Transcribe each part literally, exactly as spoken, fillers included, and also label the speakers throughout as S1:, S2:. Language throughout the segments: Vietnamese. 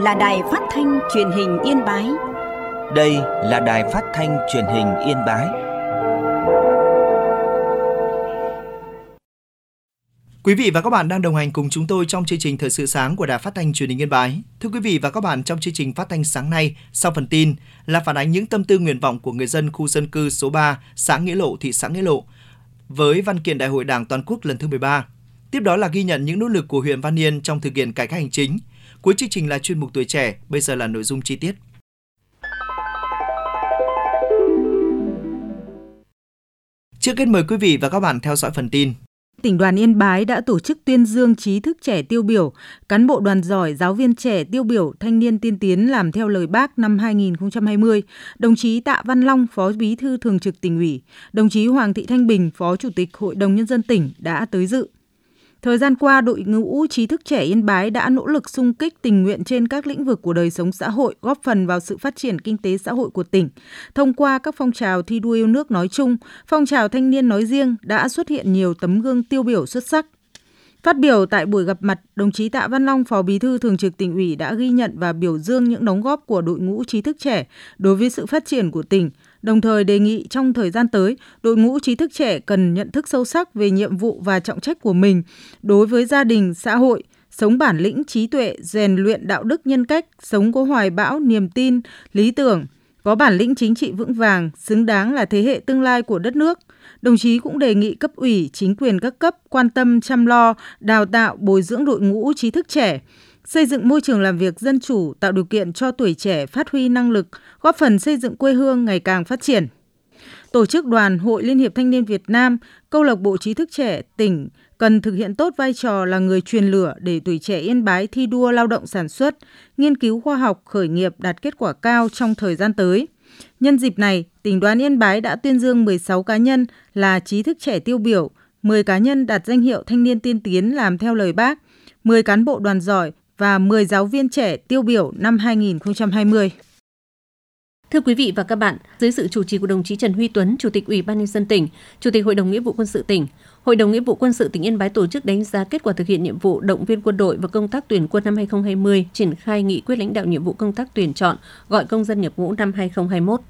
S1: là Đài Phát thanh Truyền hình Yên Bái.
S2: Đây là Đài Phát thanh Truyền hình Yên Bái.
S3: Quý vị và các bạn đang đồng hành cùng chúng tôi trong chương trình Thời sự sáng của Đài Phát thanh Truyền hình Yên Bái. Thưa quý vị và các bạn, trong chương trình phát thanh sáng nay, sau phần tin là phản ánh những tâm tư nguyện vọng của người dân khu dân cư số ba, xã Nghĩa Lộ, thị xã Nghĩa Lộ với văn kiện Đại hội Đảng toàn quốc lần thứ mười ba. Tiếp đó là ghi nhận những nỗ lực của huyện Văn Yên trong thực hiện cải cách hành chính. Cuối chương trình là chuyên mục Tuổi trẻ, bây giờ là nội dung chi tiết. Trước hết mời quý vị và các bạn theo dõi phần tin.
S4: Tỉnh đoàn Yên Bái đã tổ chức tuyên dương trí thức trẻ tiêu biểu, cán bộ đoàn giỏi, giáo viên trẻ tiêu biểu, thanh niên tiên tiến làm theo lời Bác năm hai nghìn không trăm hai mươi. Đồng chí Tạ Văn Long, Phó Bí thư Thường trực Tỉnh ủy, đồng chí Hoàng Thị Thanh Bình, Phó Chủ tịch Hội đồng Nhân dân tỉnh đã tới dự. Thời gian qua, đội ngũ trí thức trẻ Yên Bái đã nỗ lực xung kích tình nguyện trên các lĩnh vực của đời sống xã hội, góp phần vào sự phát triển kinh tế xã hội của tỉnh. Thông qua các phong trào thi đua yêu nước nói chung, phong trào thanh niên nói riêng đã xuất hiện nhiều tấm gương tiêu biểu xuất sắc. Phát biểu tại buổi gặp mặt, đồng chí Tạ Văn Long, Phó Bí thư Thường trực Tỉnh ủy đã ghi nhận và biểu dương những đóng góp của đội ngũ trí thức trẻ đối với sự phát triển của tỉnh, đồng thời đề nghị trong thời gian tới, đội ngũ trí thức trẻ cần nhận thức sâu sắc về nhiệm vụ và trọng trách của mình đối với gia đình, xã hội, sống bản lĩnh, trí tuệ, rèn luyện đạo đức nhân cách, sống có hoài bão, niềm tin, lý tưởng, có bản lĩnh chính trị vững vàng, xứng đáng là thế hệ tương lai của đất nước. Đồng chí cũng đề nghị cấp ủy, chính quyền các cấp quan tâm chăm lo, đào tạo, bồi dưỡng đội ngũ trí thức trẻ, xây dựng môi trường làm việc dân chủ, tạo điều kiện cho tuổi trẻ phát huy năng lực, góp phần xây dựng quê hương ngày càng phát triển. Tổ chức Đoàn Hội Liên hiệp Thanh niên Việt Nam, Câu lạc bộ trí thức trẻ tỉnh cần thực hiện tốt vai trò là người truyền lửa để tuổi trẻ Yên Bái thi đua lao động sản xuất, nghiên cứu khoa học, khởi nghiệp đạt kết quả cao trong thời gian tới. Nhân dịp này, tỉnh đoàn Yên Bái đã tuyên dương mười sáu cá nhân là trí thức trẻ tiêu biểu, mười cá nhân đạt danh hiệu thanh niên tiên tiến làm theo lời Bác, mười cán bộ đoàn giỏi và mười giáo viên trẻ tiêu biểu năm hai nghìn không trăm hai mươi.
S5: Thưa quý vị và các bạn, dưới sự chủ trì của đồng chí Trần Huy Tuấn, Chủ tịch Ủy ban Nhân dân tỉnh, Chủ tịch Hội đồng Nghĩa vụ Quân sự tỉnh, Hội đồng Nghĩa vụ Quân sự tỉnh Yên Bái tổ chức đánh giá kết quả thực hiện nhiệm vụ động viên quân đội và công tác tuyển quân năm hai nghìn không trăm hai mươi, triển khai nghị quyết lãnh đạo nhiệm vụ công tác tuyển chọn, gọi công dân nhập ngũ năm hai nghìn không trăm hai mươi mốt.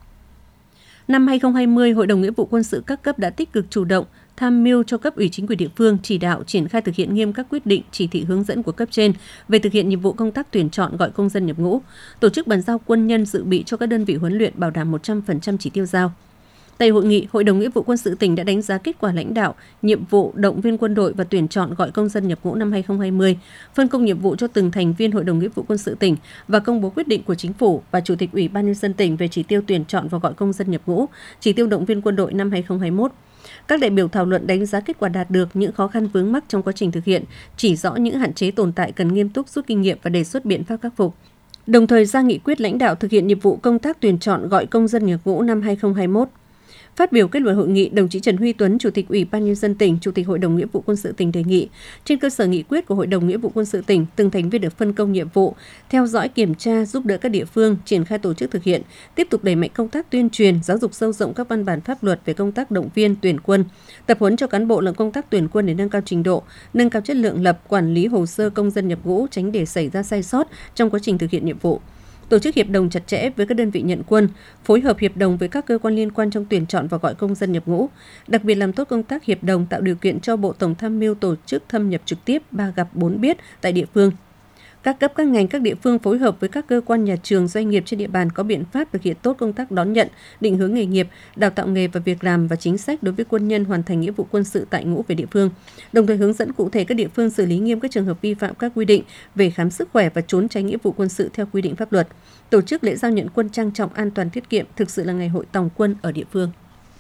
S5: Năm hai nghìn không trăm hai mươi, Hội đồng Nghĩa vụ Quân sự các cấp đã tích cực chủ động, tham mưu cho cấp ủy chính quyền địa phương chỉ đạo triển khai thực hiện nghiêm các quyết định, chỉ thị hướng dẫn của cấp trên về thực hiện nhiệm vụ công tác tuyển chọn gọi công dân nhập ngũ, tổ chức bàn giao quân nhân dự bị cho các đơn vị huấn luyện bảo đảm một trăm phần trăm chỉ tiêu giao. Tại hội nghị, Hội đồng Nghĩa vụ Quân sự tỉnh đã đánh giá kết quả lãnh đạo, nhiệm vụ động viên quân đội và tuyển chọn gọi công dân nhập ngũ năm hai nghìn không trăm hai mươi, phân công nhiệm vụ cho từng thành viên Hội đồng Nghĩa vụ Quân sự tỉnh và công bố quyết định của Chính phủ và Chủ tịch Ủy ban Nhân dân tỉnh về chỉ tiêu tuyển chọn và gọi công dân nhập ngũ, chỉ tiêu động viên quân đội năm hai nghìn không trăm hai mươi mốt. Các đại biểu thảo luận đánh giá kết quả đạt được, những khó khăn vướng mắc trong quá trình thực hiện, chỉ rõ những hạn chế tồn tại cần nghiêm túc rút kinh nghiệm và đề xuất biện pháp khắc phục. Đồng thời ra nghị quyết lãnh đạo thực hiện nhiệm vụ công tác tuyển chọn gọi công dân nhập ngũ năm hai nghìn không trăm hai mươi mốt. Phát biểu kết luận hội nghị, đồng chí Trần Huy Tuấn, Chủ tịch Ủy ban Nhân dân tỉnh, Chủ tịch Hội đồng Nghĩa vụ Quân sự tỉnh đề nghị, trên cơ sở nghị quyết của Hội đồng Nghĩa vụ Quân sự tỉnh, từng thành viên được phân công nhiệm vụ, theo dõi kiểm tra, giúp đỡ các địa phương, triển khai tổ chức thực hiện, tiếp tục đẩy mạnh công tác tuyên truyền, giáo dục sâu rộng các văn bản pháp luật về công tác động viên, tuyển quân, tập huấn cho cán bộ làm công tác tuyển quân để nâng cao trình độ, nâng cao chất lượng lập, quản lý hồ sơ công dân nhập ngũ, tránh để xảy ra sai sót trong quá trình thực hiện nhiệm vụ. Tổ chức hiệp đồng chặt chẽ với các đơn vị nhận quân, phối hợp hiệp đồng với các cơ quan liên quan trong tuyển chọn và gọi công dân nhập ngũ, đặc biệt làm tốt công tác hiệp đồng tạo điều kiện cho Bộ Tổng tham mưu tổ chức thâm nhập trực tiếp ba gặp bốn biết tại địa phương. Các cấp các ngành các địa phương phối hợp với các cơ quan nhà trường doanh nghiệp trên địa bàn có biện pháp thực hiện tốt công tác đón nhận, định hướng nghề nghiệp, đào tạo nghề và việc làm và chính sách đối với quân nhân hoàn thành nghĩa vụ quân sự tại ngũ về địa phương. Đồng thời hướng dẫn cụ thể các địa phương xử lý nghiêm các trường hợp vi phạm các quy định về khám sức khỏe và trốn tránh nghĩa vụ quân sự theo quy định pháp luật. Tổ chức lễ giao nhận quân trang trọng, an toàn, tiết kiệm, thực sự là ngày hội tòng quân ở địa phương.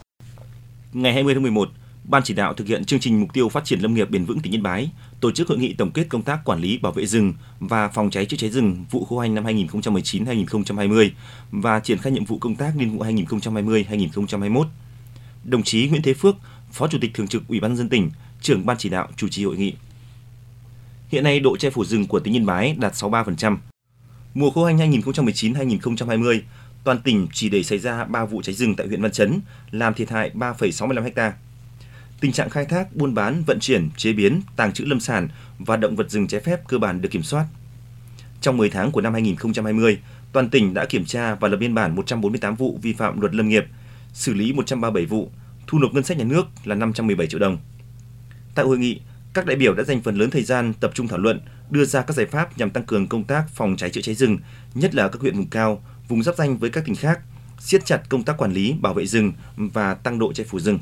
S6: Ngày hai mươi tháng mười một, Ban chỉ đạo thực hiện chương trình mục tiêu phát triển lâm nghiệp bền vững tỉnh Yên Bái tổ chức hội nghị tổng kết công tác quản lý bảo vệ rừng và phòng cháy chữa cháy rừng vụ khô hanh năm hai nghìn không trăm mười chín đến hai nghìn không trăm hai mươi và triển khai nhiệm vụ công tác niên vụ hai nghìn không trăm hai mươi đến hai nghìn không trăm hai mươi mốt. Đồng chí Nguyễn Thế Phước, Phó Chủ tịch Thường trực Ủy ban Nhân dân tỉnh, trưởng Ban chỉ đạo chủ trì hội nghị. Hiện nay độ che phủ rừng của tỉnh Yên Bái đạt sáu mươi ba phần trăm. Mùa khô hanh hai nghìn không trăm mười chín đến hai nghìn không trăm hai mươi, toàn tỉnh chỉ để xảy ra ba vụ cháy rừng tại huyện Văn Chấn, làm thiệt hại ba phẩy sáu mươi lăm ha. Tình trạng khai thác, buôn bán, vận chuyển, chế biến, tàng trữ lâm sản và động vật rừng trái phép cơ bản được kiểm soát. Trong mười tháng của năm hai nghìn không trăm hai mươi, toàn tỉnh đã kiểm tra và lập biên bản một trăm bốn mươi tám vụ vi phạm luật lâm nghiệp, xử lý một trăm ba mươi bảy vụ, thu nộp ngân sách nhà nước là năm trăm mười bảy triệu đồng. Tại hội nghị, các đại biểu đã dành phần lớn thời gian tập trung thảo luận, đưa ra các giải pháp nhằm tăng cường công tác phòng cháy chữa cháy rừng, nhất là ở các huyện vùng cao, vùng giáp ranh với các tỉnh khác, siết chặt công tác quản lý, bảo vệ rừng và tăng độ che phủ rừng.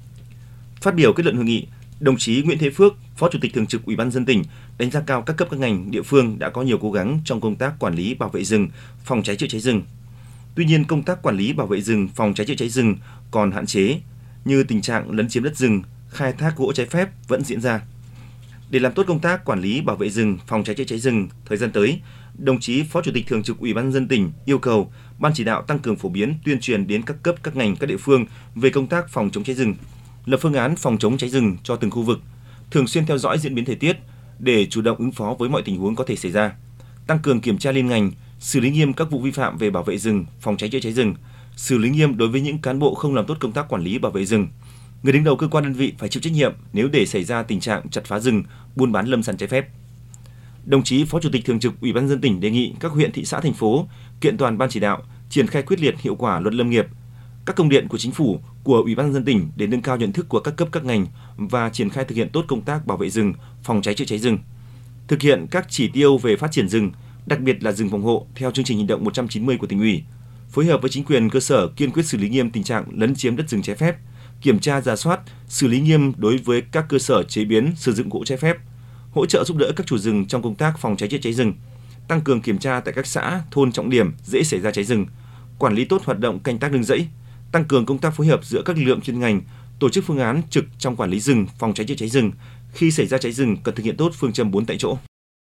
S6: Phát biểu kết luận hội nghị, đồng chí Nguyễn Thế Phước, Phó Chủ tịch Thường trực Ủy ban nhân dân tỉnh đánh giá cao các cấp các ngành địa phương đã có nhiều cố gắng trong công tác quản lý, bảo vệ rừng, phòng cháy chữa cháy rừng. Tuy nhiên, công tác quản lý, bảo vệ rừng, phòng cháy chữa cháy rừng còn hạn chế, như tình trạng lấn chiếm đất rừng, khai thác gỗ trái phép vẫn diễn ra. Để làm tốt công tác quản lý, bảo vệ rừng, phòng cháy chữa cháy rừng thời gian tới, đồng chí Phó Chủ tịch Thường trực Ủy ban nhân dân tỉnh yêu cầu Ban chỉ đạo tăng cường phổ biến, tuyên truyền đến các cấp, các ngành, các địa phương về công tác phòng chống cháy rừng, lập phương án phòng chống cháy rừng cho từng khu vực, thường xuyên theo dõi diễn biến thời tiết để chủ động ứng phó với mọi tình huống có thể xảy ra, tăng cường kiểm tra liên ngành, xử lý nghiêm các vụ vi phạm về bảo vệ rừng, phòng cháy chữa cháy rừng, xử lý nghiêm đối với những cán bộ không làm tốt công tác quản lý bảo vệ rừng. Người đứng đầu cơ quan đơn vị phải chịu trách nhiệm nếu để xảy ra tình trạng chặt phá rừng, buôn bán lâm sản trái phép. Đồng chí Phó Chủ tịch Thường trực Ủy ban nhân dân tỉnh đề nghị các huyện, thị xã, thành phố kiện toàn ban chỉ đạo, triển khai quyết liệt hiệu quả luật lâm nghiệp, các công điện của Chính phủ, của Ủy ban nhân dân tỉnh để nâng cao nhận thức của các cấp các ngành và triển khai thực hiện tốt công tác bảo vệ rừng, phòng cháy chữa cháy rừng. Thực hiện các chỉ tiêu về phát triển rừng, đặc biệt là rừng phòng hộ theo chương trình hành động một trăm chín mươi của tỉnh ủy. Phối hợp với chính quyền cơ sở kiên quyết xử lý nghiêm tình trạng lấn chiếm đất rừng trái phép, kiểm tra rà soát, xử lý nghiêm đối với các cơ sở chế biến, sử dụng gỗ trái phép, hỗ trợ giúp đỡ các chủ rừng trong công tác phòng cháy chữa cháy rừng, tăng cường kiểm tra tại các xã, thôn trọng điểm dễ xảy ra cháy rừng, quản lý tốt hoạt động canh tác nương rẫy, tăng cường công tác phối hợp giữa các lực lượng chuyên ngành, tổ chức phương án trực trong quản lý rừng, phòng cháy chữa cháy rừng. Khi xảy ra cháy rừng cần thực hiện tốt phương châm bốn tại chỗ.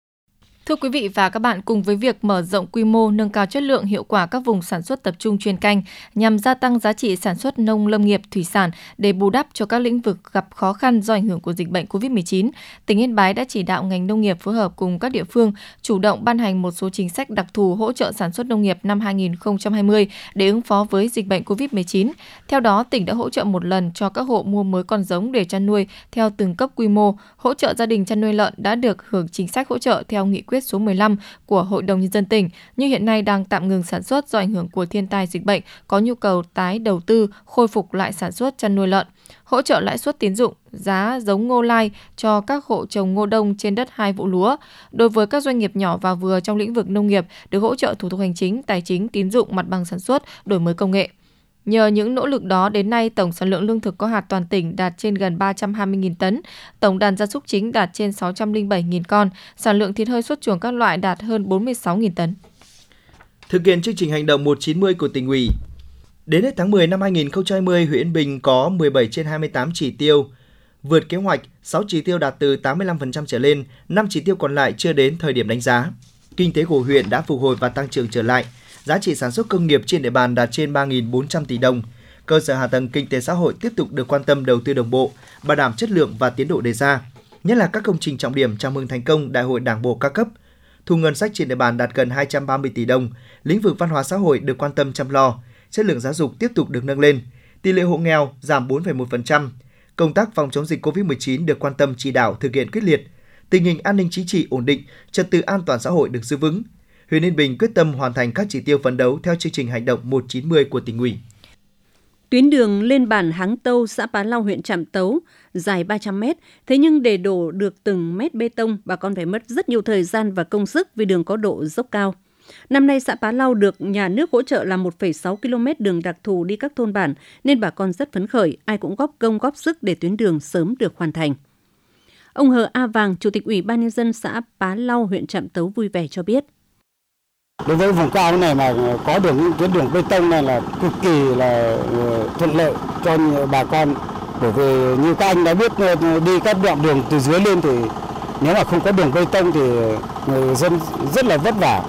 S7: Thưa quý vị và các bạn, cùng với việc mở rộng quy mô, nâng cao chất lượng, hiệu quả các vùng sản xuất tập trung chuyên canh nhằm gia tăng giá trị sản xuất nông lâm nghiệp, thủy sản để bù đắp cho các lĩnh vực gặp khó khăn do ảnh hưởng của dịch bệnh covid mười chín, tỉnh Yên Bái đã chỉ đạo ngành nông nghiệp phối hợp cùng các địa phương chủ động ban hành một số chính sách đặc thù hỗ trợ sản xuất nông nghiệp năm hai nghìn không trăm hai mươi để ứng phó với dịch bệnh covid mười chín. Theo đó, tỉnh đã hỗ trợ một lần cho các hộ mua mới con giống để chăn nuôi theo từng cấp quy mô, hỗ trợ gia đình chăn nuôi lợn đã được hưởng chính sách hỗ trợ theo nghị quyết số mười lăm của Hội đồng Nhân dân tỉnh, nhưng hiện nay đang tạm ngừng sản xuất do ảnh hưởng của thiên tai dịch bệnh, có nhu cầu tái đầu tư, khôi phục lại sản xuất chăn nuôi lợn, hỗ trợ lãi suất tín dụng, giá giống ngô lai cho các hộ trồng ngô đông trên đất hai vụ lúa. Đối với các doanh nghiệp nhỏ và vừa trong lĩnh vực nông nghiệp được hỗ trợ thủ tục hành chính, tài chính, tín dụng, mặt bằng sản xuất, đổi mới công nghệ. Nhờ những nỗ lực đó, đến nay tổng sản lượng lương thực có hạt toàn tỉnh đạt trên gần ba trăm hai mươi nghìn tấn, tổng đàn gia súc chính đạt trên sáu trăm lẻ bảy nghìn con, sản lượng thịt hơi xuất chuồng các loại đạt hơn bốn mươi sáu nghìn tấn.
S3: Thực hiện chương trình hành động một trăm chín mươi của tỉnh ủy, đến hết tháng mười năm hai nghìn không trăm hai mươi, huyện Yên Bình có mười bảy trên hai mươi tám chỉ tiêu vượt kế hoạch, sáu chỉ tiêu đạt từ tám mươi lăm phần trăm trở lên, năm chỉ tiêu còn lại chưa đến thời điểm đánh giá. Kinh tế của huyện đã phục hồi và tăng trưởng trở lại. Giá trị sản xuất công nghiệp trên địa bàn đạt trên ba nghìn bốn trăm tỷ đồng. Cơ sở hạ tầng kinh tế xã hội tiếp tục được quan tâm đầu tư đồng bộ, bảo đảm chất lượng và tiến độ đề ra, nhất là các công trình trọng điểm chào mừng thành công Đại hội Đảng bộ các cấp. Thu ngân sách trên địa bàn đạt gần hai trăm ba mươi tỷ đồng, lĩnh vực văn hóa xã hội được quan tâm chăm lo, chất lượng giáo dục tiếp tục được nâng lên, tỷ lệ hộ nghèo giảm bốn phẩy một phần trăm, công tác phòng chống dịch covid mười chín được quan tâm chỉ đạo thực hiện quyết liệt, tình hình an ninh chính trị ổn định, trật tự an toàn xã hội được giữ vững. Huyện Yên Bình quyết tâm hoàn thành các chỉ tiêu phấn đấu theo chương trình hành động một trăm chín mươi của tỉnh ủy.
S5: Tuyến đường lên bản Háng Tâu, xã Pá Lau, huyện Trạm Tấu, dài ba trăm mét. Thế nhưng để đổ được từng mét bê tông, bà con phải mất rất nhiều thời gian và công sức vì đường có độ dốc cao. Năm nay, xã Pá Lau được nhà nước hỗ trợ làm một phẩy sáu ki lô mét đường đặc thù đi các thôn bản, nên bà con rất phấn khởi, ai cũng góp công góp sức để tuyến đường sớm được hoàn thành. Ông Hờ A Vàng, Chủ tịch Ủy ban Nhân dân xã Pá Lau, huyện Trạm Tấu vui vẻ cho biết.
S8: Đối với vùng cao này mà có được những tuyến đường bê tông này là cực kỳ là thuận lợi cho bà con, bởi vì như các anh đã biết đi các đoạn đường từ dưới lên thì nếu mà không có đường bê tông thì người dân rất là vất vả.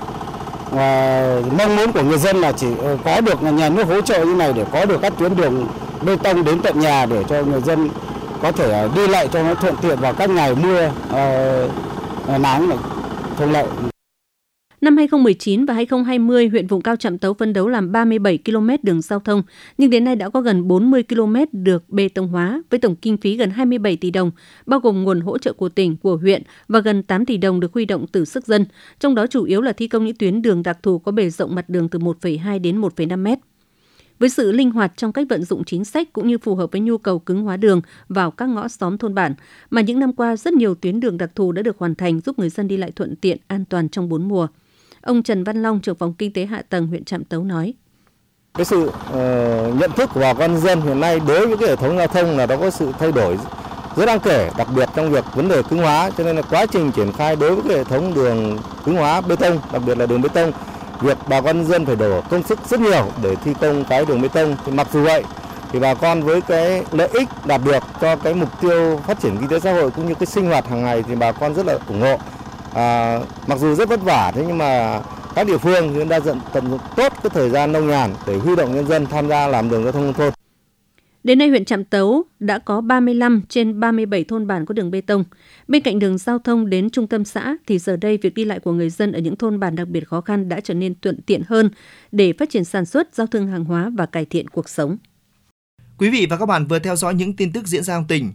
S8: Và mong muốn của người dân là chỉ có được nhà nước hỗ trợ như này để có được các tuyến đường bê tông đến tận nhà để cho người dân có thể đi lại cho nó thuận tiện vào các ngày mưa uh, nắng này, thuận lợi.
S5: Năm hai không một chín và hai không hai không, huyện vùng cao Trạm Tấu phấn đấu làm ba mươi bảy ki lô mét đường giao thông, nhưng đến nay đã có gần bốn mươi ki lô mét được bê tông hóa với tổng kinh phí gần hai mươi bảy tỷ đồng, bao gồm nguồn hỗ trợ của tỉnh, của huyện và gần tám tỷ đồng được huy động từ sức dân, trong đó chủ yếu là thi công những tuyến đường đặc thù có bề rộng mặt đường từ một phẩy hai đến một phẩy năm mét. Với sự linh hoạt trong cách vận dụng chính sách cũng như phù hợp với nhu cầu cứng hóa đường vào các ngõ xóm thôn bản, mà những năm qua rất nhiều tuyến đường đặc thù đã được hoàn thành giúp người dân đi lại thuận tiện, an toàn trong bốn mùa. Ông Trần Văn Long, trưởng phòng Kinh tế Hạ tầng huyện Trạm Tấu nói.
S9: Cái sự uh, nhận thức của bà con dân hiện nay đối với cái hệ thống giao thông là nó có sự thay đổi rất đáng kể, đặc biệt trong việc vấn đề cứng hóa, cho nên là quá trình triển khai đối với cái hệ thống đường cứng hóa bê tông, đặc biệt là đường bê tông, việc bà con dân phải đổ công sức rất nhiều để thi công cái đường bê tông. Thì mặc dù vậy thì bà con với cái lợi ích đạt được cho cái mục tiêu phát triển kinh tế xã hội cũng như cái sinh hoạt hàng ngày thì bà con rất là ủng hộ. À, mặc dù rất vất vả thế nhưng mà các địa phương cũng đã tận dụng tốt cái thời gian nông nhàn để huy động nhân dân tham gia làm đường giao thông nông thôn.
S5: Đến nay huyện Trạm Tấu đã có ba mươi lăm trên ba mươi bảy thôn bản có đường bê tông. Bên cạnh đường giao thông đến trung tâm xã thì giờ đây việc đi lại của người dân ở những thôn bản đặc biệt khó khăn đã trở nên thuận tiện hơn để phát triển sản xuất, giao thương hàng hóa và cải thiện cuộc sống.
S3: Quý vị và các bạn vừa theo dõi những tin tức diễn ra trong tỉnh.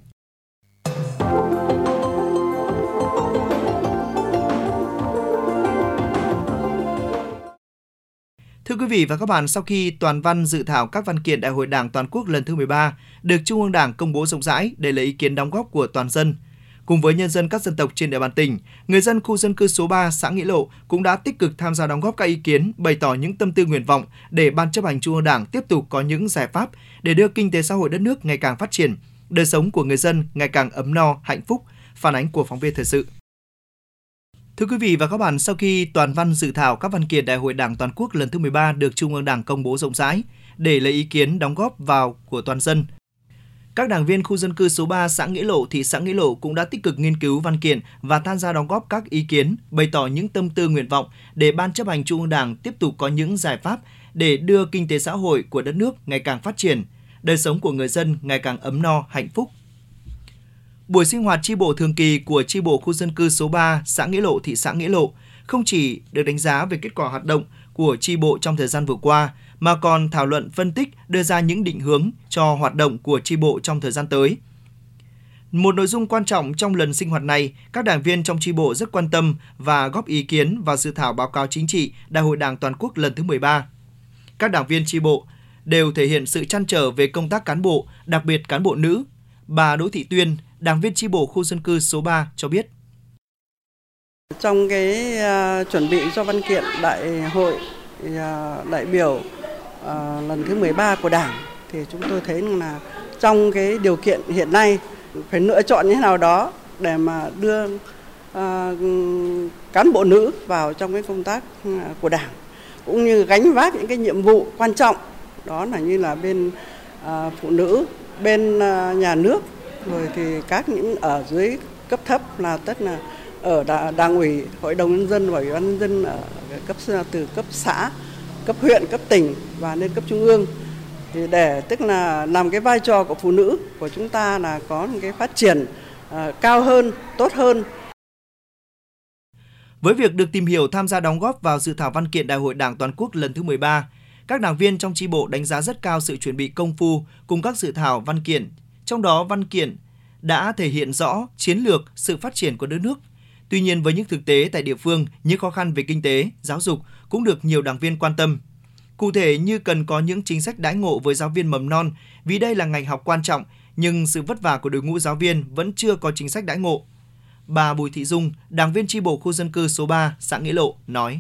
S3: Thưa quý vị và các bạn, sau khi toàn văn dự thảo các văn kiện Đại hội Đảng toàn quốc lần thứ mười ba được Trung ương Đảng công bố rộng rãi để lấy ý kiến đóng góp của toàn dân, cùng với nhân dân các dân tộc trên địa bàn tỉnh, người dân khu dân cư số ba xã Nghĩa Lộ cũng đã tích cực tham gia đóng góp các ý kiến, bày tỏ những tâm tư nguyện vọng để Ban chấp hành Trung ương Đảng tiếp tục có những giải pháp để đưa kinh tế xã hội đất nước ngày càng phát triển, đời sống của người dân ngày càng ấm no, hạnh phúc. Phản ánh của phóng viên thời sự. Thưa quý vị và các bạn, sau khi toàn văn dự thảo các văn kiện Đại hội Đảng toàn quốc lần thứ mười ba được Trung ương Đảng công bố rộng rãi để lấy ý kiến đóng góp vào của toàn dân, các đảng viên khu dân cư số ba xã Nghĩa Lộ, thị xã Nghĩa Lộ cũng đã tích cực nghiên cứu văn kiện và tham gia đóng góp các ý kiến, bày tỏ những tâm tư nguyện vọng để Ban chấp hành Trung ương Đảng tiếp tục có những giải pháp để đưa kinh tế xã hội của đất nước ngày càng phát triển, đời sống của người dân ngày càng ấm no, hạnh phúc. Buổi sinh hoạt chi bộ thường kỳ của chi bộ khu dân cư số ba xã Nghĩa Lộ, thị xã Nghĩa Lộ không chỉ được đánh giá về kết quả hoạt động của chi bộ trong thời gian vừa qua, mà còn thảo luận phân tích, đưa ra những định hướng cho hoạt động của chi bộ trong thời gian tới. Một nội dung quan trọng trong lần sinh hoạt này, các đảng viên trong chi bộ rất quan tâm và góp ý kiến vào dự thảo báo cáo chính trị Đại hội Đảng toàn quốc lần thứ mười ba. Các đảng viên chi bộ đều thể hiện sự trăn trở về công tác cán bộ, đặc biệt cán bộ nữ. Bà Đỗ Thị Tuyên, đảng viên chi bộ khu dân cư số ba cho biết.
S10: Trong cái uh, chuẩn bị cho văn kiện đại hội uh, đại biểu uh, lần thứ mười ba của Đảng thì chúng tôi thấy là trong cái điều kiện hiện nay phải lựa chọn như thế nào đó để mà đưa uh, cán bộ nữ vào trong cái công tác uh, của Đảng, cũng như gánh vác những cái nhiệm vụ quan trọng, đó là như là bên uh, phụ nữ, bên uh, nhà nước, rồi thì các những ở dưới cấp thấp là tất là ở đảng ủy, hội đồng nhân dân và ủy ban nhân dân ở cấp từ cấp xã, cấp huyện, cấp tỉnh và lên cấp trung ương, thì để tức là làm cái vai trò của phụ nữ của chúng ta là có một cái phát triển uh, cao hơn, tốt hơn.
S3: Với việc được tìm hiểu, tham gia đóng góp vào dự thảo văn kiện Đại hội Đảng toàn quốc lần thứ mười ba, các đảng viên trong chi bộ đánh giá rất cao sự chuẩn bị công phu cùng các dự thảo văn kiện. Trong đó, văn kiện đã thể hiện rõ chiến lược, sự phát triển của đất nước. Tuy nhiên, với những thực tế tại địa phương, những khó khăn về kinh tế, giáo dục cũng được nhiều đảng viên quan tâm. Cụ thể như cần có những chính sách đãi ngộ với giáo viên mầm non, vì đây là ngành học quan trọng, nhưng sự vất vả của đội ngũ giáo viên vẫn chưa có chính sách đãi ngộ. Bà Bùi Thị Dung, đảng viên chi bộ khu dân cư số ba, xã Nghĩa Lộ, nói.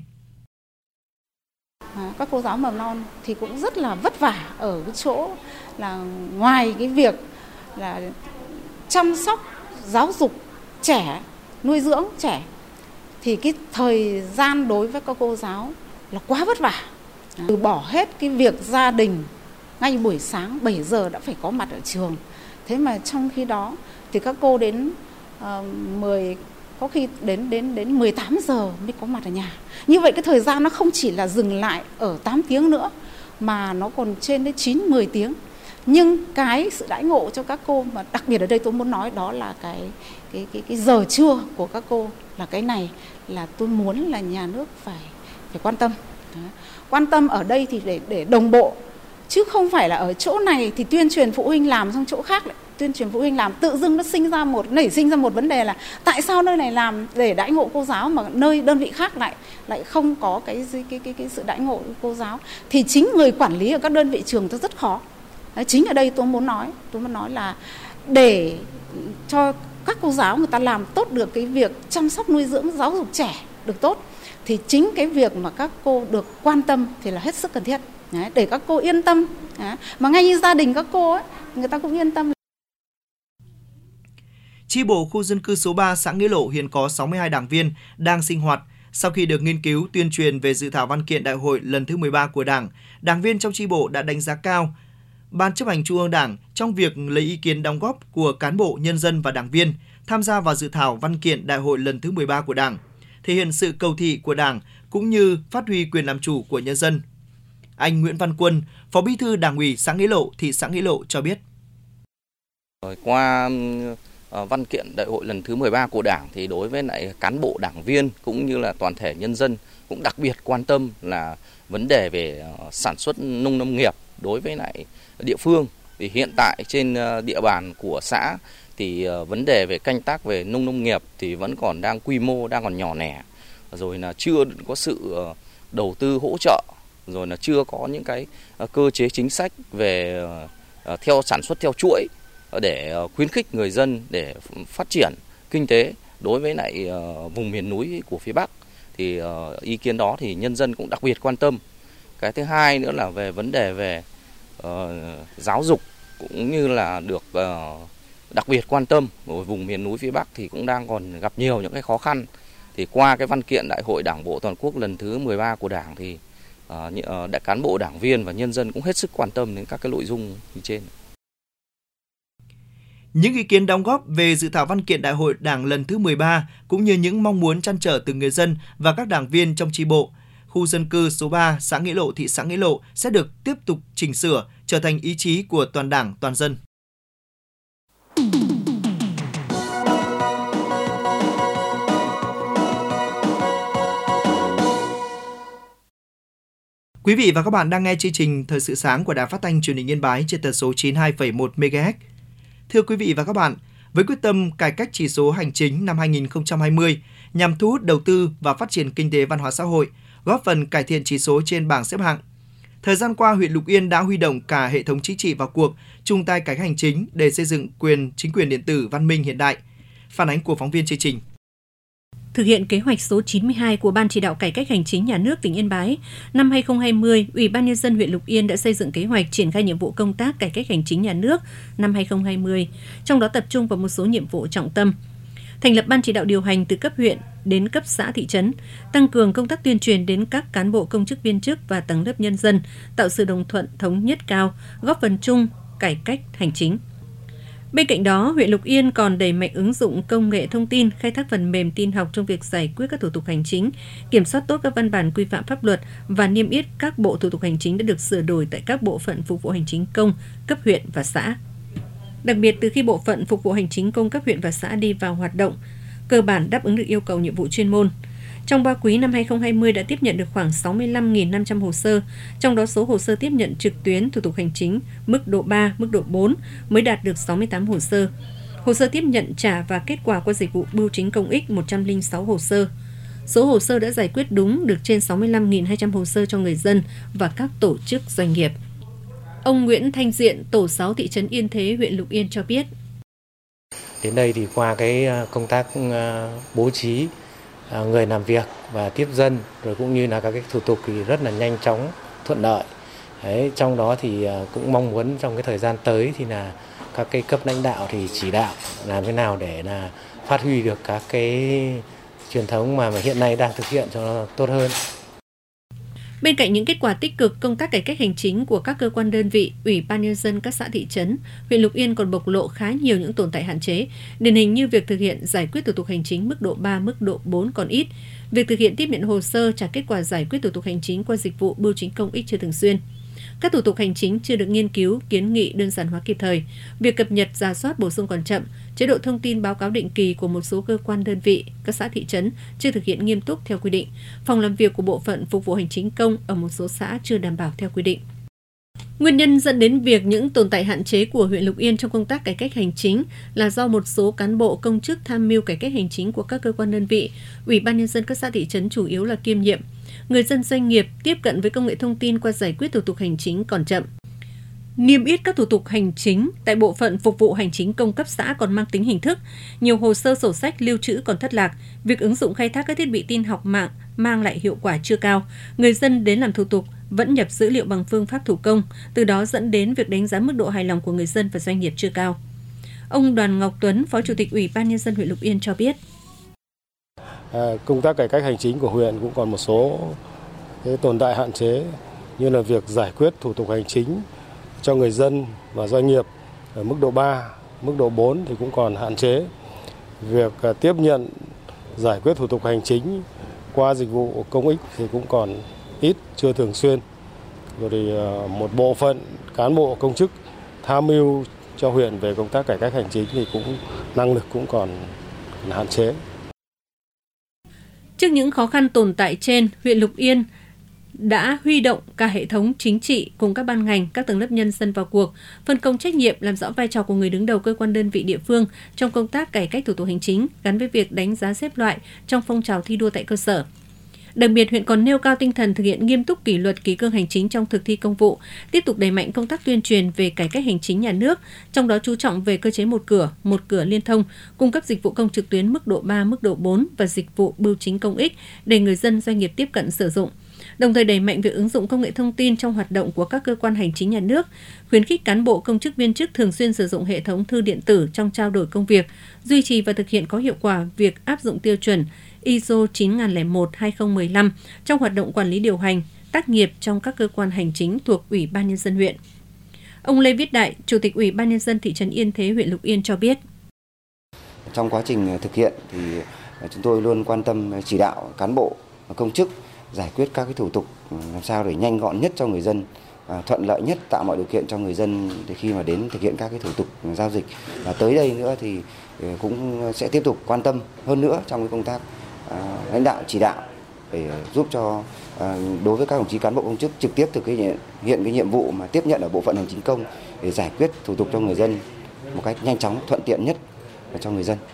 S11: Các cô giáo mầm non thì cũng rất là vất vả ở cái chỗ là ngoài cái việc là chăm sóc, giáo dục trẻ, nuôi dưỡng trẻ, thì cái thời gian đối với các cô giáo là quá vất vả. Từ bỏ hết cái việc gia đình, ngay buổi sáng bảy giờ đã phải có mặt ở trường. Thế mà trong khi đó thì các cô đến uh, mười có khi đến đến đến mười tám giờ mới có mặt ở nhà. Như vậy cái thời gian nó không chỉ là dừng lại ở tám tiếng nữa mà nó còn trên đến chín mười tiếng. Nhưng cái sự đãi ngộ cho các cô mà đặc biệt ở đây tôi muốn nói đó là cái cái cái cái giờ trưa của các cô, là cái này là tôi muốn là nhà nước phải phải quan tâm. Đấy. Quan tâm ở đây thì để để đồng bộ, chứ không phải là ở chỗ này thì tuyên truyền phụ huynh làm, xong chỗ khác lại tuyên truyền phụ huynh làm, tự dưng nó sinh ra một nảy sinh ra một vấn đề là tại sao nơi này làm để đãi ngộ cô giáo mà nơi đơn vị khác lại lại không có cái cái cái cái, cái sự đãi ngộ cô giáo, thì chính người quản lý ở các đơn vị trường nó rất khó. Đấy, chính ở đây tôi muốn nói, tôi muốn nói là để cho các cô giáo người ta làm tốt được cái việc chăm sóc nuôi dưỡng giáo dục trẻ được tốt, thì chính cái việc mà các cô được quan tâm thì là hết sức cần thiết. Đấy, để các cô yên tâm. Đấy, mà ngay như gia đình các cô ấy, người ta cũng yên tâm.
S3: Chi bộ khu dân cư số ba xã Nghĩa Lộ hiện có sáu mươi hai đảng viên đang sinh hoạt. Sau khi được nghiên cứu tuyên truyền về dự thảo văn kiện đại hội lần thứ mười ba của Đảng, đảng viên trong chi bộ đã đánh giá cao Ban chấp hành Trung ương Đảng trong việc lấy ý kiến đóng góp của cán bộ, nhân dân và đảng viên tham gia vào dự thảo văn kiện đại hội lần thứ mười ba của Đảng, thể hiện sự cầu thị của Đảng cũng như phát huy quyền làm chủ của nhân dân. Anh Nguyễn Văn Quân, Phó Bí thư Đảng ủy xã Nghĩa Lộ, thị xã Nghĩa Lộ cho biết.
S12: Qua văn kiện đại hội lần thứ mười ba của Đảng thì đối với lại cán bộ đảng viên cũng như là toàn thể nhân dân cũng đặc biệt quan tâm là vấn đề về sản xuất nông nông nghiệp đối với lại địa phương. Thì hiện tại trên địa bàn của xã thì vấn đề về canh tác về nông nông nghiệp thì vẫn còn đang quy mô đang còn nhỏ lẻ, rồi là chưa có sự đầu tư hỗ trợ, rồi là chưa có những cái cơ chế chính sách về theo sản xuất theo chuỗi để khuyến khích người dân để phát triển kinh tế đối với lại vùng miền núi của phía Bắc. Thì ý kiến đó thì nhân dân cũng đặc biệt quan tâm. Cái thứ hai nữa là về vấn đề về uh, giáo dục cũng như là được uh, đặc biệt quan tâm. Ở vùng miền núi phía Bắc thì cũng đang còn gặp nhiều những cái khó khăn. Thì qua cái văn kiện đại hội Đảng bộ toàn quốc lần thứ mười ba của Đảng thì uh, đại cán bộ đảng viên và nhân dân cũng hết sức quan tâm đến các cái nội dung như trên.
S3: Những ý kiến đóng góp về dự thảo văn kiện đại hội Đảng lần thứ mười ba cũng như những mong muốn trăn trở từ người dân và các đảng viên trong chi bộ, khu dân cư số ba xã Nghĩa Lộ, thị xã Nghĩa Lộ sẽ được tiếp tục chỉnh sửa trở thành ý chí của toàn Đảng, toàn dân. Quý vị và các bạn đang nghe chương trình Thời sự sáng của Đài Phát thanh Truyền hình Yên Bái trên tần số chín mươi hai phẩy một mê ga héc. Thưa quý vị và các bạn, với quyết tâm cải cách chỉ số hành chính năm hai nghìn không trăm hai mươi nhằm thu hút đầu tư và phát triển kinh tế văn hóa xã hội, góp phần cải thiện chỉ số trên bảng xếp hạng. Thời gian qua, huyện Lục Yên đã huy động cả hệ thống chính trị vào cuộc, chung tay cải cách hành chính để xây dựng quyền chính quyền điện tử văn minh hiện đại. Phản ánh của phóng viên chương trình.
S5: Thực hiện kế hoạch số chín mươi hai của Ban Chỉ đạo Cải cách Hành chính Nhà nước tỉnh Yên Bái, năm hai nghìn không trăm hai mươi, Ủy ban Nhân dân huyện Lục Yên đã xây dựng kế hoạch triển khai nhiệm vụ công tác cải cách hành chính nhà nước năm hai nghìn không trăm hai mươi, trong đó tập trung vào một số nhiệm vụ trọng tâm. Thành lập Ban Chỉ đạo điều hành từ cấp huyện đến cấp xã thị trấn, tăng cường công tác tuyên truyền đến các cán bộ công chức viên chức và tầng lớp nhân dân, tạo sự đồng thuận thống nhất cao, góp phần chung cải cách hành chính. Bên cạnh đó, huyện Lục Yên còn đẩy mạnh ứng dụng công nghệ thông tin, khai thác phần mềm tin học trong việc giải quyết các thủ tục hành chính, kiểm soát tốt các văn bản quy phạm pháp luật và niêm yết các bộ thủ tục hành chính đã được sửa đổi tại các bộ phận phục vụ hành chính công, cấp huyện và xã. Đặc biệt, từ khi bộ phận phục vụ hành chính công cấp huyện và xã đi vào hoạt động, cơ bản đáp ứng được yêu cầu nhiệm vụ chuyên môn. Trong ba quý năm hai nghìn không trăm hai mươi đã tiếp nhận được khoảng sáu mươi lăm nghìn năm trăm hồ sơ, trong đó số hồ sơ tiếp nhận trực tuyến thủ tục hành chính mức độ ba, mức độ bốn mới đạt được sáu mươi tám hồ sơ. Hồ sơ tiếp nhận trả và kết quả qua dịch vụ bưu chính công ích một trăm lẻ sáu hồ sơ. Số hồ sơ đã giải quyết đúng được trên sáu mươi lăm nghìn hai trăm hồ sơ cho người dân và các tổ chức doanh nghiệp. Ông Nguyễn Thanh Diện, tổ sáu thị trấn Yên Thế, huyện Lục Yên cho biết.
S13: Đến đây thì qua cái công tác bố trí người làm việc và tiếp dân, rồi cũng như là các cái thủ tục thì rất là nhanh chóng, thuận lợi. Đấy, trong đó thì cũng mong muốn trong cái thời gian tới thì là các cái cấp lãnh đạo thì chỉ đạo làm thế nào để là phát huy được các cái truyền thống mà, mà hiện nay đang thực hiện cho nó tốt hơn.
S5: Bên cạnh những kết quả tích cực công tác cải cách hành chính của các cơ quan đơn vị, Ủy ban Nhân dân các xã thị trấn, huyện Lục Yên còn bộc lộ khá nhiều những tồn tại hạn chế, điển hình như việc thực hiện giải quyết thủ tục hành chính mức độ ba, mức độ bốn còn ít, việc thực hiện tiếp nhận hồ sơ trả kết quả giải quyết thủ tục hành chính qua dịch vụ bưu chính công ích chưa thường xuyên. Các thủ tục hành chính chưa được nghiên cứu, kiến nghị đơn giản hóa kịp thời. Việc cập nhật, rà soát, bổ sung còn chậm. Chế độ thông tin báo cáo định kỳ của một số cơ quan đơn vị, các xã thị trấn chưa thực hiện nghiêm túc theo quy định. Phòng làm việc của bộ phận phục vụ hành chính công ở một số xã chưa đảm bảo theo quy định. Nguyên nhân dẫn đến việc những tồn tại hạn chế của huyện Lục Yên trong công tác cải cách hành chính là do một số cán bộ công chức tham mưu cải cách hành chính của các cơ quan đơn vị, Ủy ban nhân dân các xã thị trấn chủ yếu là kiêm nhiệm. Người dân doanh nghiệp tiếp cận với công nghệ thông tin qua giải quyết thủ tục hành chính còn chậm. Niêm yết các thủ tục hành chính tại bộ phận phục vụ hành chính công cấp xã còn mang tính hình thức, nhiều hồ sơ sổ sách lưu trữ còn thất lạc, việc ứng dụng khai thác các thiết bị tin học mạng mang lại hiệu quả chưa cao. Người dân đến làm thủ tục vẫn nhập dữ liệu bằng phương pháp thủ công, từ đó dẫn đến việc đánh giá mức độ hài lòng của người dân và doanh nghiệp chưa cao. Ông Đoàn Ngọc Tuấn, Phó Chủ tịch Ủy ban nhân dân huyện Lục Yên cho biết.
S14: À, công tác cải cách hành chính của huyện cũng còn một số cái tồn tại hạn chế như là việc giải quyết thủ tục hành chính cho người dân và doanh nghiệp ở mức độ ba, mức độ bốn thì cũng còn hạn chế. Việc à, tiếp nhận giải quyết thủ tục hành chính qua dịch vụ công ích thì cũng còn ít, chưa thường xuyên. Rồi thì à, một bộ phận cán bộ công chức tham mưu cho huyện về công tác cải cách hành chính thì cũng năng lực cũng còn hạn chế.
S5: Trước những khó khăn tồn tại trên, huyện Lục Yên đã huy động cả hệ thống chính trị cùng các ban ngành, các tầng lớp nhân dân vào cuộc, phân công trách nhiệm, làm rõ vai trò của người đứng đầu cơ quan đơn vị địa phương trong công tác cải cách thủ tục hành chính gắn với việc đánh giá xếp loại trong phong trào thi đua tại cơ sở. Đặc biệt, huyện còn nêu cao tinh thần thực hiện nghiêm túc kỷ luật kỷ cương hành chính trong thực thi công vụ, tiếp tục đẩy mạnh công tác tuyên truyền về cải cách hành chính nhà nước, trong đó chú trọng về cơ chế một cửa, một cửa liên thông, cung cấp dịch vụ công trực tuyến mức độ ba, mức độ bốn và dịch vụ bưu chính công ích để người dân doanh nghiệp tiếp cận sử dụng. Đồng thời đẩy mạnh việc ứng dụng công nghệ thông tin trong hoạt động của các cơ quan hành chính nhà nước, khuyến khích cán bộ công chức viên chức thường xuyên sử dụng hệ thống thư điện tử trong trao đổi công việc, duy trì và thực hiện có hiệu quả việc áp dụng tiêu chuẩn i ét o chín nghìn lẻ một hai không một năm trong hoạt động quản lý điều hành, tác nghiệp trong các cơ quan hành chính thuộc Ủy ban nhân dân huyện. Ông Lê Viết Đại, Chủ tịch Ủy ban nhân dân thị trấn Yên Thế, huyện Lục Yên cho biết.
S15: Trong quá trình thực hiện thì chúng tôi luôn quan tâm chỉ đạo cán bộ công chức giải quyết các cái thủ tục làm sao để nhanh gọn nhất cho người dân, thuận lợi nhất, tạo mọi điều kiện cho người dân để khi mà đến thực hiện các cái thủ tục giao dịch. Và tới đây nữa thì cũng sẽ tiếp tục quan tâm hơn nữa trong cái công tác uh, lãnh đạo chỉ đạo để giúp cho uh, đối với các đồng chí cán bộ công chức trực tiếp thực hiện hiện cái nhiệm vụ mà tiếp nhận ở bộ phận hành chính công để giải quyết thủ tục cho người dân một cách nhanh chóng, thuận tiện nhất cho người dân.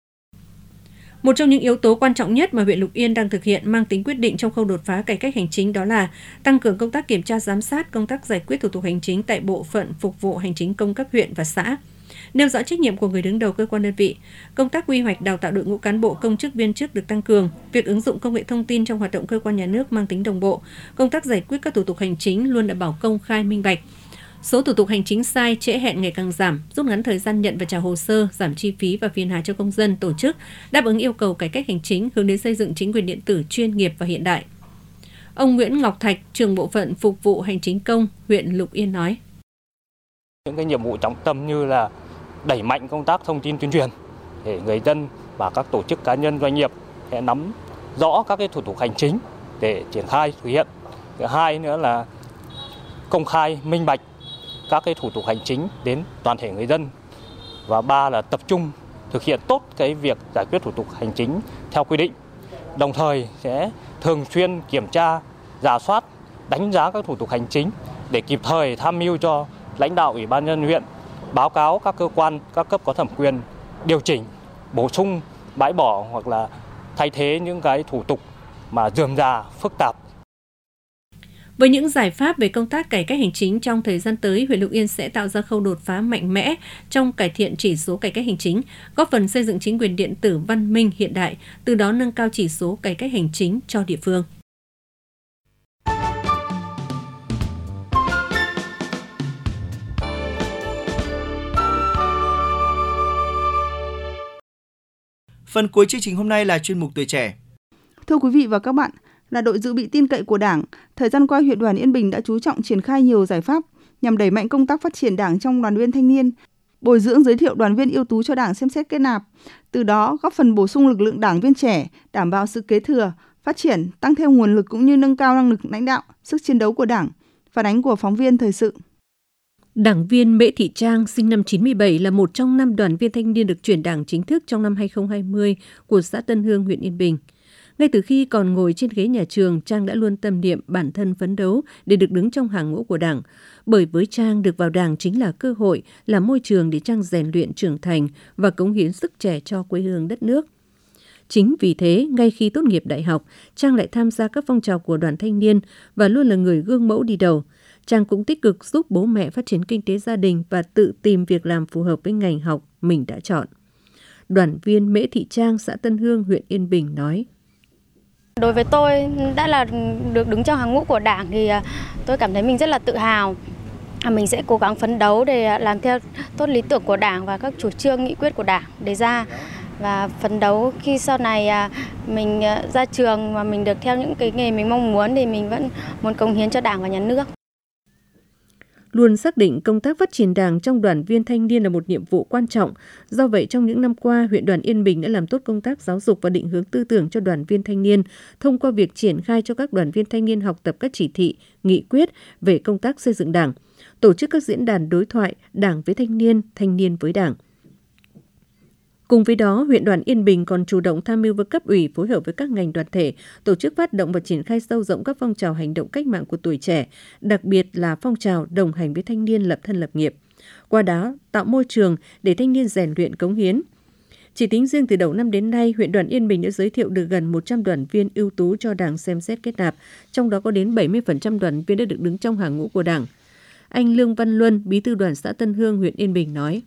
S5: Một trong những yếu tố quan trọng nhất mà huyện Lục Yên đang thực hiện mang tính quyết định trong khâu đột phá cải cách hành chính đó là tăng cường công tác kiểm tra giám sát công tác giải quyết thủ tục hành chính tại bộ phận phục vụ hành chính công cấp huyện và xã. Nêu rõ trách nhiệm của người đứng đầu cơ quan đơn vị, công tác quy hoạch đào tạo đội ngũ cán bộ công chức viên chức được tăng cường, việc ứng dụng công nghệ thông tin trong hoạt động cơ quan nhà nước mang tính đồng bộ, công tác giải quyết các thủ tục hành chính luôn đảm bảo công khai minh bạch. Số thủ tục hành chính sai, trễ hẹn ngày càng giảm, rút ngắn thời gian nhận và trả hồ sơ, giảm chi phí và phiền hà cho công dân, tổ chức, đáp ứng yêu cầu cải cách hành chính, hướng đến xây dựng chính quyền điện tử chuyên nghiệp và hiện đại. Ông Nguyễn Ngọc Thạch, trưởng bộ phận phục vụ hành chính công, huyện Lục Yên nói.
S16: Những cái nhiệm vụ trọng tâm như là đẩy mạnh công tác thông tin tuyên truyền để người dân và các tổ chức cá nhân doanh nghiệp sẽ nắm rõ các cái thủ tục hành chính để triển khai thực hiện. Thứ hai nữa là công khai minh bạch các cái thủ tục hành chính đến toàn thể người dân. Và ba là tập trung thực hiện tốt cái việc giải quyết thủ tục hành chính theo quy định. Đồng thời sẽ thường xuyên kiểm tra, rà soát, đánh giá các thủ tục hành chính để kịp thời tham mưu cho lãnh đạo Ủy ban nhân dân huyện, báo cáo các cơ quan, các cấp có thẩm quyền điều chỉnh, bổ sung, bãi bỏ hoặc là thay thế những cái thủ tục mà rườm rà, phức tạp.
S5: Với những giải pháp về công tác cải cách hành chính trong thời gian tới, huyện Lục Yên sẽ tạo ra khâu đột phá mạnh mẽ trong cải thiện chỉ số cải cách hành chính, góp phần xây dựng chính quyền điện tử văn minh hiện đại, từ đó nâng cao chỉ số cải cách hành chính cho địa phương.
S3: Phần cuối chương trình hôm nay là chuyên mục Tuổi Trẻ.
S17: Thưa quý vị và các bạn, là đội dự bị tin cậy của Đảng, thời gian qua huyện đoàn Yên Bình đã chú trọng triển khai nhiều giải pháp nhằm đẩy mạnh công tác phát triển Đảng trong đoàn viên thanh niên, bồi dưỡng giới thiệu đoàn viên ưu tú cho Đảng xem xét kết nạp, từ đó góp phần bổ sung lực lượng đảng viên trẻ, đảm bảo sự kế thừa, phát triển, tăng thêm nguồn lực cũng như nâng cao năng lực lãnh đạo, sức chiến đấu của Đảng. Phản ánh của phóng viên thời sự.
S5: Đảng viên Mễ Thị Trang sinh năm chín mươi bảy là một trong năm đoàn viên thanh niên được chuyển đảng chính thức trong năm hai không hai không của xã Tân Hương, huyện Yên Bình. Ngay từ khi còn ngồi trên ghế nhà trường, Trang đã luôn tâm niệm bản thân phấn đấu để được đứng trong hàng ngũ của Đảng. Bởi với Trang, được vào Đảng chính là cơ hội, là môi trường để Trang rèn luyện trưởng thành và cống hiến sức trẻ cho quê hương đất nước. Chính vì thế, ngay khi tốt nghiệp đại học, Trang lại tham gia các phong trào của đoàn thanh niên và luôn là người gương mẫu đi đầu. Trang cũng tích cực giúp bố mẹ phát triển kinh tế gia đình và tự tìm việc làm phù hợp với ngành học mình đã chọn. Đoàn viên Mễ Thị Trang, xã Tân Hương, huyện Yên Bình nói:
S18: Đối với tôi, đã là được đứng trong hàng ngũ của Đảng thì tôi cảm thấy mình rất là tự hào. Mình sẽ cố gắng phấn đấu để làm theo tốt lý tưởng của Đảng và các chủ trương nghị quyết của Đảng đề ra. Và phấn đấu khi sau này mình ra trường và mình được theo những cái nghề mình mong muốn thì mình vẫn muốn cống hiến cho Đảng và nhà nước.
S5: Luôn xác định công tác phát triển Đảng trong đoàn viên thanh niên là một nhiệm vụ quan trọng. Do vậy, trong những năm qua, huyện đoàn Yên Bình đã làm tốt công tác giáo dục và định hướng tư tưởng cho đoàn viên thanh niên thông qua việc triển khai cho các đoàn viên thanh niên học tập các chỉ thị, nghị quyết về công tác xây dựng Đảng, tổ chức các diễn đàn đối thoại Đảng với thanh niên, thanh niên với Đảng. Cùng với đó, huyện đoàn Yên Bình còn chủ động tham mưu với cấp ủy phối hợp với các ngành đoàn thể, tổ chức phát động và triển khai sâu rộng các phong trào hành động cách mạng của tuổi trẻ, đặc biệt là phong trào đồng hành với thanh niên lập thân lập nghiệp. Qua đó, tạo môi trường để thanh niên rèn luyện cống hiến. Chỉ tính riêng từ đầu năm đến nay, huyện đoàn Yên Bình đã giới thiệu được gần một trăm đoàn viên ưu tú cho Đảng xem xét kết nạp, trong đó có đến bảy mươi phần trăm đoàn viên đã được đứng trong hàng ngũ của Đảng. Anh Lương Văn Luân, bí thư đoàn xã Tân Hương, huyện Yên Bình nói: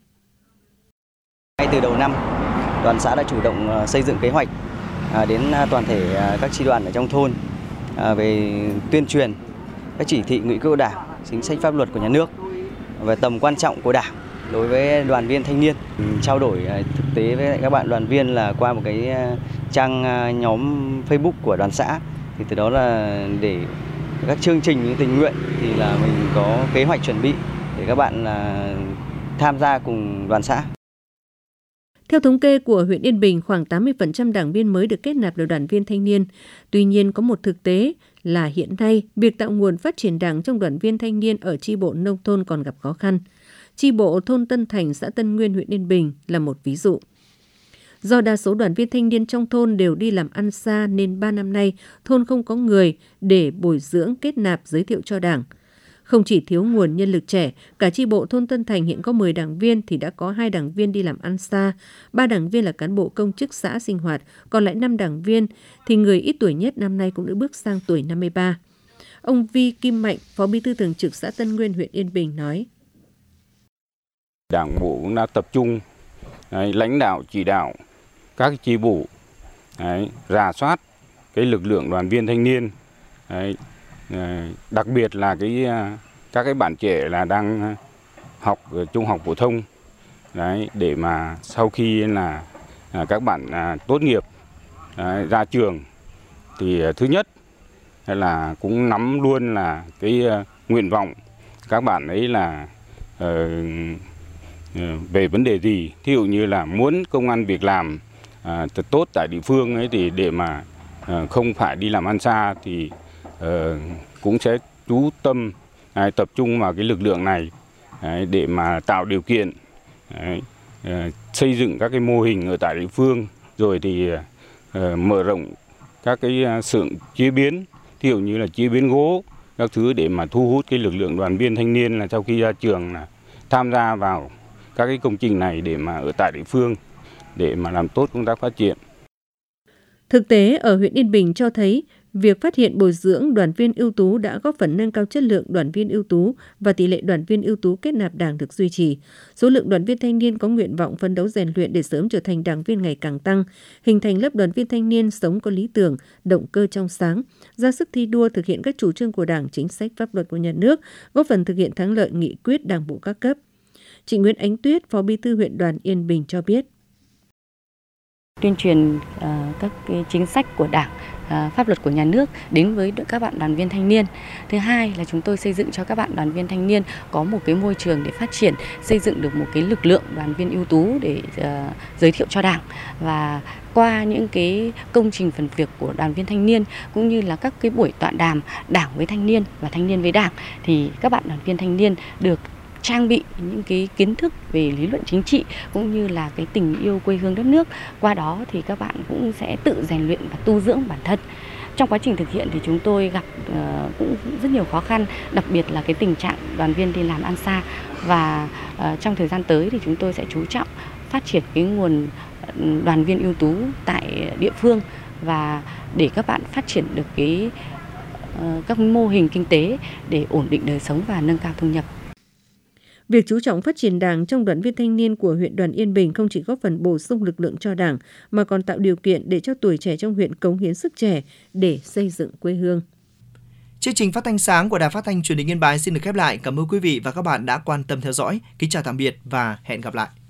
S19: Ngay từ đầu năm, đoàn xã đã chủ động xây dựng kế hoạch đến toàn thể các chi đoàn ở trong thôn về tuyên truyền các chỉ thị nghị quyết của Đảng, chính sách pháp luật của nhà nước về tầm quan trọng của Đảng đối với đoàn viên thanh niên. Trao đổi thực tế với các bạn đoàn viên là qua một cái trang nhóm Facebook của đoàn xã, thì từ đó là để các chương trình tình nguyện thì là mình có kế hoạch chuẩn bị để các bạn tham gia cùng đoàn xã.
S5: Theo thống kê của huyện Yên Bình, khoảng tám mươi phần trăm đảng viên mới được kết nạp là đoàn viên thanh niên. Tuy nhiên, có một thực tế là hiện nay, việc tạo nguồn phát triển Đảng trong đoàn viên thanh niên ở chi bộ nông thôn còn gặp khó khăn. Chi bộ thôn Tân Thành, xã Tân Nguyên, huyện Yên Bình là một ví dụ. Do đa số đoàn viên thanh niên trong thôn đều đi làm ăn xa nên ba năm nay, thôn không có người để bồi dưỡng, kết nạp, giới thiệu cho Đảng. Không chỉ thiếu nguồn nhân lực trẻ, cả chi bộ thôn Tân Thành hiện có mười đảng viên thì đã có hai đảng viên đi làm ăn xa, ba đảng viên là cán bộ công chức xã sinh hoạt, còn lại năm đảng viên thì người ít tuổi nhất năm nay cũng đã bước sang tuổi năm mươi ba. Ông Vi Kim Mạnh, Phó Bí thư Thường trực xã Tân Nguyên, huyện Yên Bình nói:
S20: Đảng bộ cũng đã tập trung đấy, lãnh đạo chỉ đạo các chi bộ đấy, rà soát cái lực lượng đoàn viên thanh niên. Đấy, đặc biệt là cái các cái bạn trẻ là đang học trung học phổ thông đấy, để mà sau khi là các bạn tốt nghiệp đấy, ra trường thì thứ nhất là cũng nắm luôn là cái nguyện vọng các bạn ấy là uh, về vấn đề gì, thí dụ như là muốn công ăn việc làm uh, thật tốt tại địa phương ấy, thì để mà uh, không phải đi làm ăn xa thì uh, cũng sẽ chú tâm uh, tập trung vào cái lực lượng này uh, để mà tạo điều kiện uh, uh, xây dựng các cái mô hình ở tại địa phương, rồi thì uh, mở rộng các cái xưởng chế biến, thí dụ như là chế biến gỗ các thứ, để mà thu hút cái lực lượng đoàn viên thanh niên là sau khi ra trường là tham gia vào các cái công trình này để mà ở tại địa phương để mà làm tốt công tác phát triển.
S5: Thực tế ở huyện Yên Bình cho thấy việc phát hiện bồi dưỡng đoàn viên ưu tú đã góp phần nâng cao chất lượng đoàn viên ưu tú và tỷ lệ đoàn viên ưu tú kết nạp Đảng được duy trì. Số lượng đoàn viên thanh niên có nguyện vọng phấn đấu rèn luyện để sớm trở thành đảng viên ngày càng tăng, hình thành lớp đoàn viên thanh niên sống có lý tưởng, động cơ trong sáng, ra sức thi đua thực hiện các chủ trương của Đảng, chính sách pháp luật của nhà nước, góp phần thực hiện thắng lợi nghị quyết Đảng bộ các cấp. Chị Nguyễn Ánh Tuyết, Phó Bí thư huyện đoàn Yên Bình cho biết:
S21: tuyên truyền uh, các cái chính sách của Đảng, uh, pháp luật của nhà nước đến với các bạn đoàn viên thanh niên. Thứ hai là chúng tôi xây dựng cho các bạn đoàn viên thanh niên có một cái môi trường để phát triển, xây dựng được một cái lực lượng đoàn viên ưu tú để uh, giới thiệu cho Đảng, và qua những cái công trình phần việc của đoàn viên thanh niên cũng như là các cái buổi tọa đàm Đảng với thanh niên và thanh niên với Đảng, thì các bạn đoàn viên thanh niên được trang bị những cái kiến thức về lý luận chính trị cũng như là cái tình yêu quê hương đất nước. Qua đó thì các bạn cũng sẽ tự rèn luyện và tu dưỡng bản thân. Trong quá trình thực hiện thì chúng tôi gặp uh, cũng rất nhiều khó khăn, đặc biệt là cái tình trạng đoàn viên đi làm ăn xa, và uh, trong thời gian tới thì chúng tôi sẽ chú trọng phát triển cái nguồn đoàn viên ưu tú tại địa phương và để các bạn phát triển được cái uh, các mô hình kinh tế để ổn định đời sống và nâng cao thu nhập.
S5: Việc chú trọng phát triển Đảng trong đoàn viên thanh niên của huyện đoàn Yên Bình không chỉ góp phần bổ sung lực lượng cho Đảng mà còn tạo điều kiện để cho tuổi trẻ trong huyện cống hiến sức trẻ để xây dựng quê hương.
S3: Chương trình phát thanh sáng của Đài Phát thanh Truyền hình Yên Bái xin được khép lại. Cảm ơn quý vị và các bạn đã quan tâm theo dõi. Kính chào tạm biệt và hẹn gặp lại.